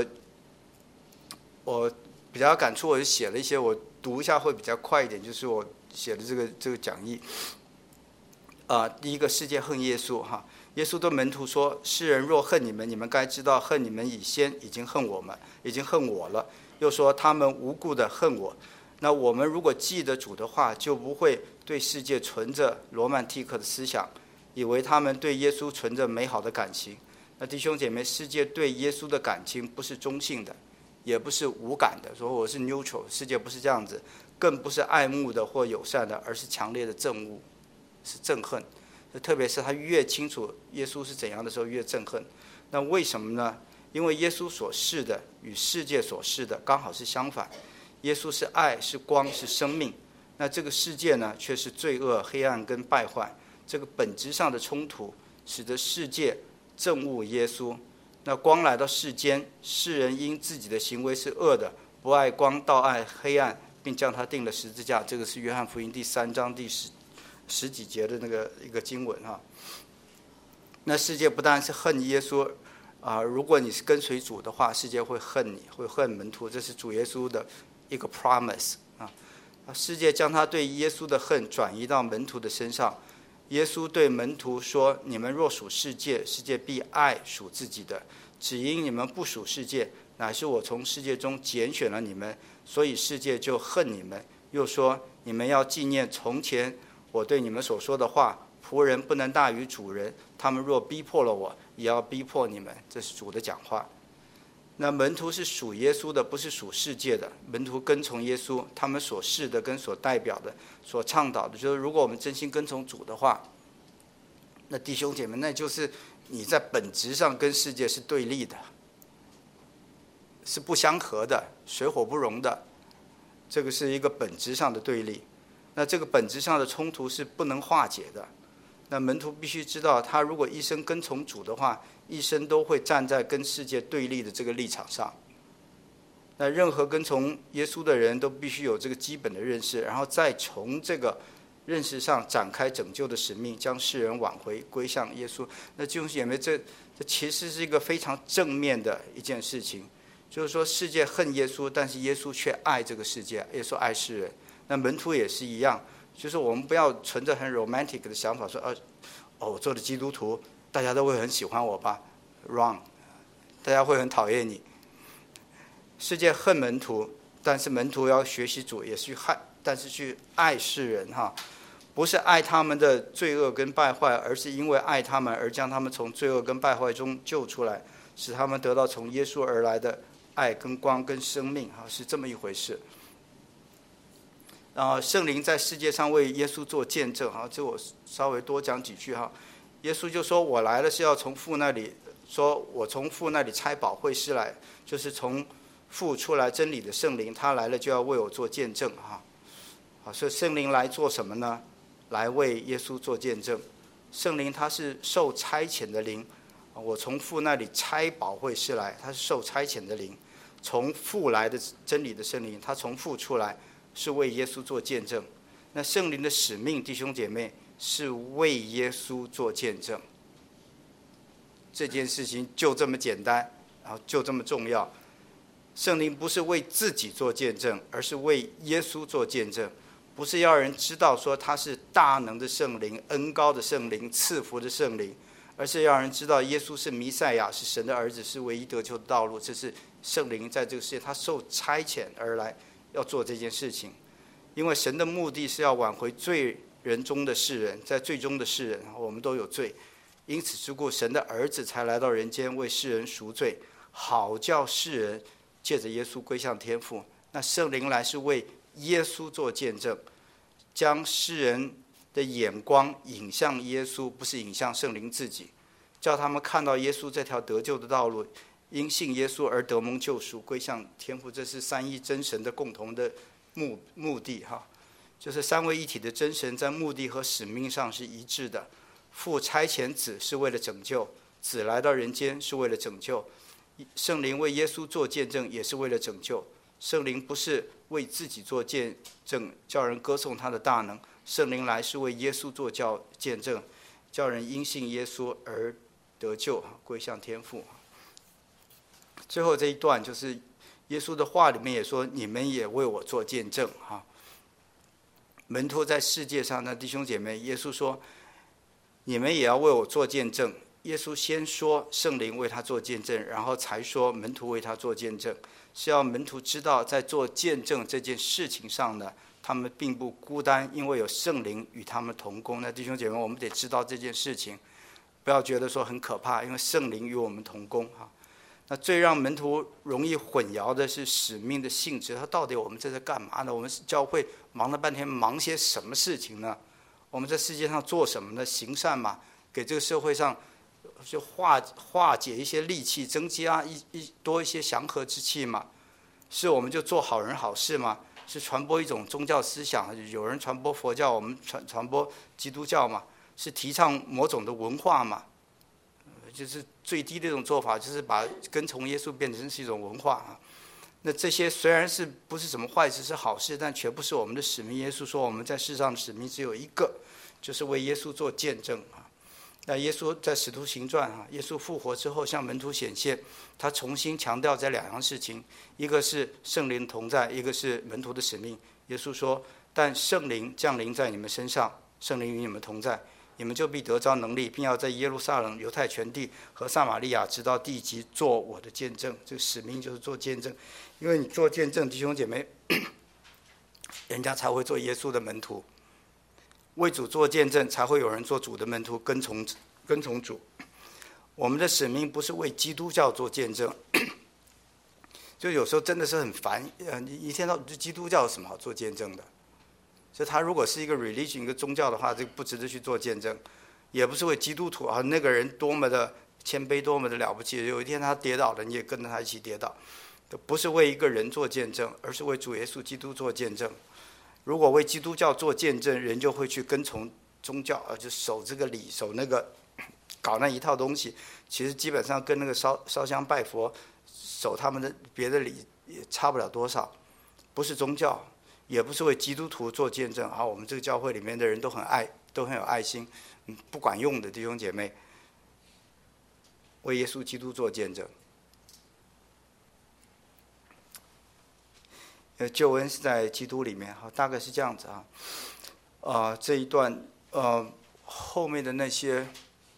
比较感触，我就写了一些，我读一下会比较快一点，就是我写的这个讲义第一个，世界恨耶稣耶稣对门徒说，世人若恨你们，你们该知道恨你们已经恨我了。又说他们无故的恨我。那我们如果记得主的话，就不会对世界存着罗曼蒂克的思想，以为他们对耶稣存着美好的感情。那弟兄姐妹，世界对耶稣的感情不是中性的，也不是无感的，说我是 neutral， 世界不是这样子，更不是爱慕的或友善的，而是强烈的憎恶，是憎恨。特别是他越清楚耶稣是怎样的时候，越憎恨。那为什么呢？因为耶稣所示的与世界所示的刚好是相反。耶稣是爱，是光，是生命。那这个世界呢，却是罪恶、黑暗跟败坏。这个本质上的冲突，使得世界憎恶耶稣。那光来到世间，世人因自己的行为是恶的，不爱光，倒爱黑暗，并将他钉了十字架。这个是约翰福音第3章第十几节的那个一个经文那世界不但是恨耶稣如果你是跟随主的话，世界会恨你，会恨门徒，这是主耶稣的一个 promise 世界将他对耶稣的恨转移到门徒的身上。耶稣对门徒说，你们若属世界，世界必爱属自己的，只因你们不属世界，乃是我从世界中拣选了你们，所以世界就恨你们。又说，你们要纪念从前我对你们所说的话，仆人不能大于主人，他们若逼迫了我，也要逼迫你们。这是主的讲话。那门徒是属耶稣的，不是属世界的。门徒跟从耶稣，他们所示的跟所代表的、所倡导的，就是如果我们真心跟从主的话，那弟兄姐妹，那就是你在本质上跟世界是对立的，是不相合的，水火不容的。这个是一个本质上的对立。那这个本质上的冲突是不能化解的。那门徒必须知道，他如果一生跟从主的话，一生都会站在跟世界对立的这个立场上。那任何跟从耶稣的人都必须有这个基本的认识，然后再从这个认识上展开拯救的使命，将世人挽回归向耶稣。那弟兄姐妹，这其实是一个非常正面的一件事情，就是说世界恨耶稣，但是耶稣却爱这个世界，耶稣爱世人。那门徒也是一样，就是我们不要存着很 romantic 的想法说我做的基督徒大家都会很喜欢我吧。 wrong， 大家会很讨厌你。世界恨门徒，但是门徒要学习主，也是但是去爱世人不是爱他们的罪恶跟败坏，而是因为爱他们而将他们从罪恶跟败坏中救出来，使他们得到从耶稣而来的爱跟光跟生命是这么一回事。圣灵在世界上为耶稣做见证这我稍微多讲几句耶稣就说，我来了是要从父那里，说我从父那里差保惠师来，就是从父出来真理的圣灵，他来了就要为我做见证所以圣灵来做什么呢？来为耶稣做见证。圣灵他是受差遣的灵，我从父那里差保惠师来，他是受差遣的灵，从父来的真理的圣灵，他从父出来是为耶稣做见证。那圣灵的使命，弟兄姐妹，是为耶稣做见证。这件事情就这么简单，然后就这么重要。圣灵不是为自己做见证，而是为耶稣做见证。不是要人知道说他是大能的圣灵、恩高的圣灵、赐福的圣灵， 而是要让人知道耶稣是弥赛亚，是神的儿子，是唯一得救的道路。这是圣灵在这个世界他受差遣而来要做这件事情。因为神的目的是要挽回罪人中的世人，在罪中的世人我们都有罪，因此之故神的儿子才来到人间为世人赎罪，好叫世人借着耶稣归向天父。那圣灵来是为耶稣做见证，将世人的眼光引向耶稣，不是引向圣灵自己，叫他们看到耶稣这条得救的道路，因信耶稣而得蒙救赎，归向天父。这是三一真神的共同的目的哈，就是三位一体的真神在目的和使命上是一致的。父差遣子是为了拯救，子来到人间是为了拯救，圣灵为耶稣做见证也是为了拯救。圣灵不是为自己做见证，叫人歌颂他的大能，圣灵来是为耶稣做见证，叫人因信耶稣而得救，归向天父。最后这一段就是耶稣的话里面也说，你们也为我做见证。门徒在世界上的弟兄姐妹，耶稣说你们也要为我做见证。耶稣先说圣灵为他做见证，然后才说门徒为他做见证，是要门徒知道在做见证这件事情上呢，他们并不孤单，因为有圣灵与他们同工。那弟兄姐妹，我们得知道这件事情，不要觉得说很可怕，因为圣灵与我们同工。那最让门徒容易混淆的是使命的性质，他到底我们这是干嘛呢？我们教会忙了半天，忙些什么事情呢？我们在世界上做什么呢？行善嘛，给这个社会上就化解一些戾气，增加多一些祥和之气嘛。是我们就做好人好事嘛？是传播一种宗教思想，有人传播佛教，我们传播基督教嘛？是提倡某种的文化嘛？就是最低的一种做法，就是把跟从耶稣变成是一种文化。那这些虽然是不是什么坏事，是好事，但全不是我们的使命。耶稣说我们在世上的使命只有一个，就是为耶稣做见证。那耶稣在使徒行传耶稣复活之后向门徒显现，他重新强调这两样事情，一个是圣灵同在，一个是门徒的使命。耶稣说，但圣灵降临在你们身上，圣灵与你们同在，你们就必得着能力，并要在耶路撒冷、犹太全地和撒玛利亚直到地极做我的见证。这个使命就是做见证，因为你做见证，弟兄姐妹，人家才会做耶稣的门徒。为主做见证，才会有人做主的门徒，跟从主。我们的使命不是为基督教做见证，就有时候真的是很烦。你一天到基督教有什么好做见证的？就他如果是一个 religion 一个宗教的话，这个不值得去做见证。也不是为基督徒那个人多么的谦卑，多么的了不起，有一天他跌倒了，你也跟着他一起跌倒。不是为一个人做见证，而是为主耶稣基督做见证。如果为基督教做见证，人就会去跟从宗教，就守这个礼，守那个，搞那一套东西。其实基本上跟那个烧香拜佛、守他们的别的礼也差不了多少。不是宗教，也不是为基督徒做见证。我们这个教会里面的人都很有爱心，不管用的弟兄姐妹，为耶稣基督做见证。救恩是在基督里面，大概是这样子这一段后面的那些，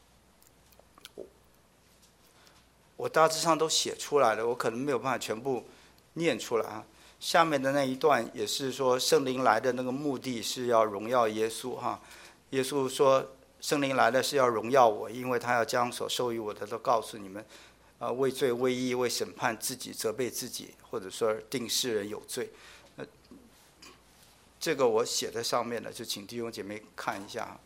我大致上都写出来了，我可能没有办法全部念出来下面的那一段也是说，圣灵来的那个目的是要荣耀耶稣耶稣说，圣灵来的是要荣耀我，因为他要将所授予我的都告诉你们。为罪、为义、为审判自己、责备自己，或者说定世人有罪。这个我写在上面了，就请弟兄姐妹看一下。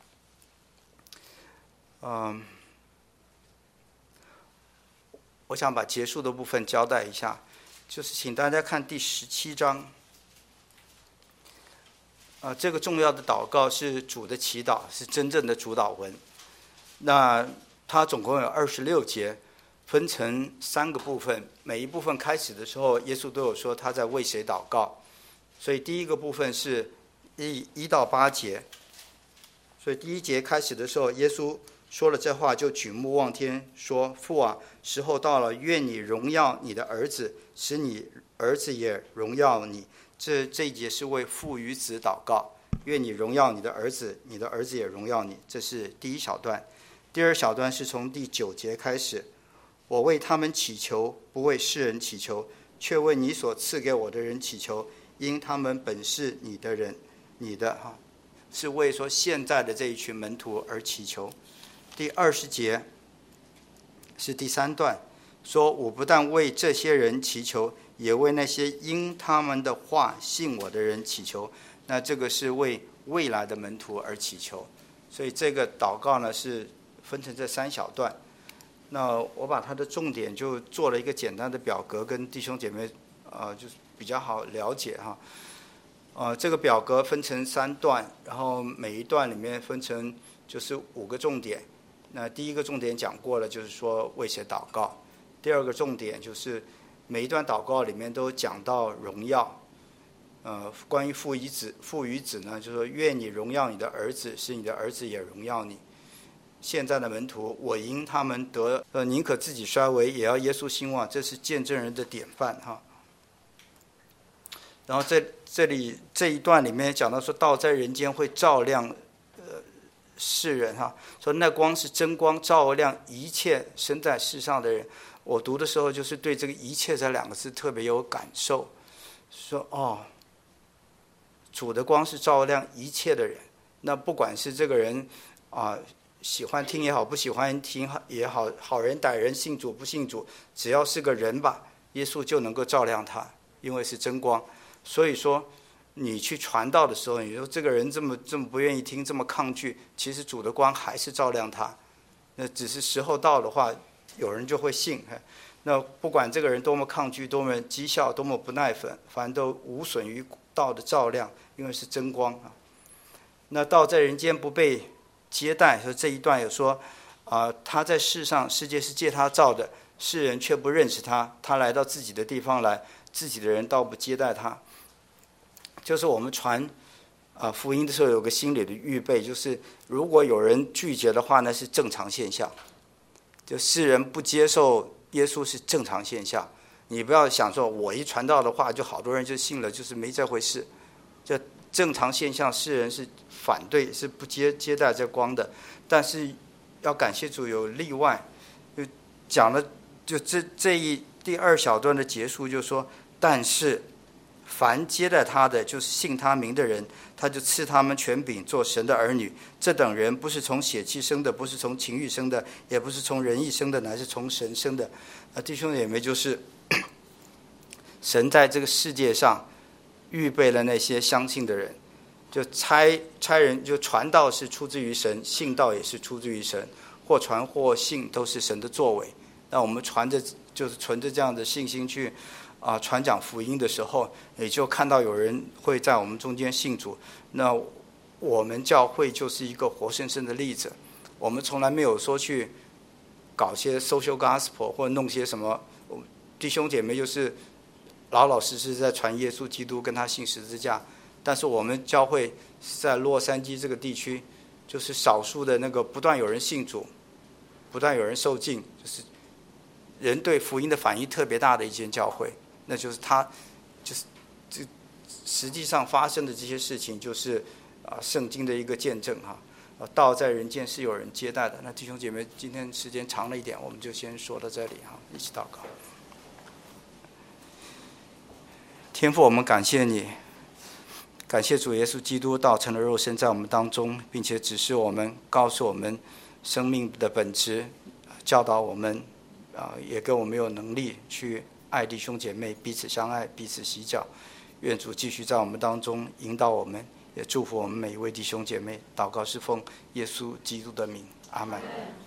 我想把结束的部分交代一下，就是请大家看第17章。这个重要的祷告是主的祈祷，是真正的主祷文。那它总共有26节。分成3个部分，每一部分开始的时候，耶稣都有说他在为谁祷告。所以第一个部分是1到8节。所以第1节开始的时候，耶稣说了这话，就举目望天说：“父啊，时候到了，愿你荣耀你的儿子，使你儿子也荣耀你。”这一节是为父与子祷告，愿你荣耀你的儿子，你的儿子也荣耀你。这是第一小段。 第二小段是从第9节开始，我为他们祈求，不为世人祈求，却为你所赐给我的人祈求，因他们本是你的人，你的是为说现在的这一群门徒而祈求。第20节是第3段，说我不但为这些人祈求，也为那些因他们的话信我的人祈求。那这个是为未来的门徒而祈求，所以这个祷告呢是分成这3小段。那我把它的重点就做了一个简单的表格，跟弟兄姐妹就是比较好了解哈。这个表格分成3段，然后每一段里面分成就是5个重点。那第一个重点讲过了，就是说为谁祷告。第二个重点就是每一段祷告里面都讲到荣耀。关于父与子呢，就是说愿你荣耀你的儿子，使你的儿子也荣耀你。现在的门徒，我因他们得宁可自己衰微，也要耶稣兴旺，这是见证人的典范哈。然后这里这一段里面讲到说，道在人间会照亮世人哈，说那光是真光，照亮一切生在世上的人。我读的时候就是对这个一切这2个字特别有感受，说主的光是照亮一切的人。那不管是这个人喜欢听也好，不喜欢听也好，好人歹人，信主不信主，只要是个人吧，耶稣就能够照亮他，因为是真光。所以说你去传道的时候，你说这个人这么不愿意听，这么抗拒，其实主的光还是照亮他。那只是时候到的话，有人就会信。那不管这个人多么抗拒，多么讥笑，多么不耐烦，反正都无损于道的照亮，因为是真光。那道在人间不被接待，所以这一段有说他在世上，世界是借他造的，世人却不认识他，他来到自己的地方来，自己的人倒不接待他。就是我们传福音的时候有个心理的预备，就是如果有人拒绝的话，那是正常现象。就世人不接受耶稣是正常现象，你不要想说我一传道的话就好多人就信了，就是没这回事。这正常现象，世人是反对，是不接待这光的。但是要感谢主有例外，就讲了就这一第2小段的结束，就说但是凡接待他的，就是信他名的人，他就赐他们权柄做神的儿女。这等人不是从血气生的，不是从情欲生的，也不是从人意生的，乃是从神生的。弟兄姐妹，就是神在这个世界上预备了那些相信的人，就差人，就传道是出自于神，信道也是出自于神，或传或信都是神的作为。那我们就是存着这样的信心去传讲福音的时候，也就看到有人会在我们中间信主。那我们教会就是一个活生生的例子。我们从来没有说去搞些 social gospel 或弄些什么，弟兄姐妹就是老实在传耶稣基督，跟他信十字架。但是我们教会在洛杉矶这个地区，就是少数的那个不断有人信主，不断有人受浸，就是人对福音的反应特别大的一间教会。那就是这实际上发生的这些事情，就是圣经的一个见证哈。道在人间是有人接待的。那弟兄姐妹，今天时间长了一点，我们就先说到这里哈，一起祷告。天父，我们感谢你，感谢主耶稣基督道成了肉身在我们当中，并且指示我们，告诉我们生命的本质，教导我们，也给我们有能力去爱弟兄姐妹，彼此相爱，彼此洗脚。愿主继续在我们当中引导我们，也祝福我们每一位弟兄姐妹。祷告是奉耶稣基督的名，阿们。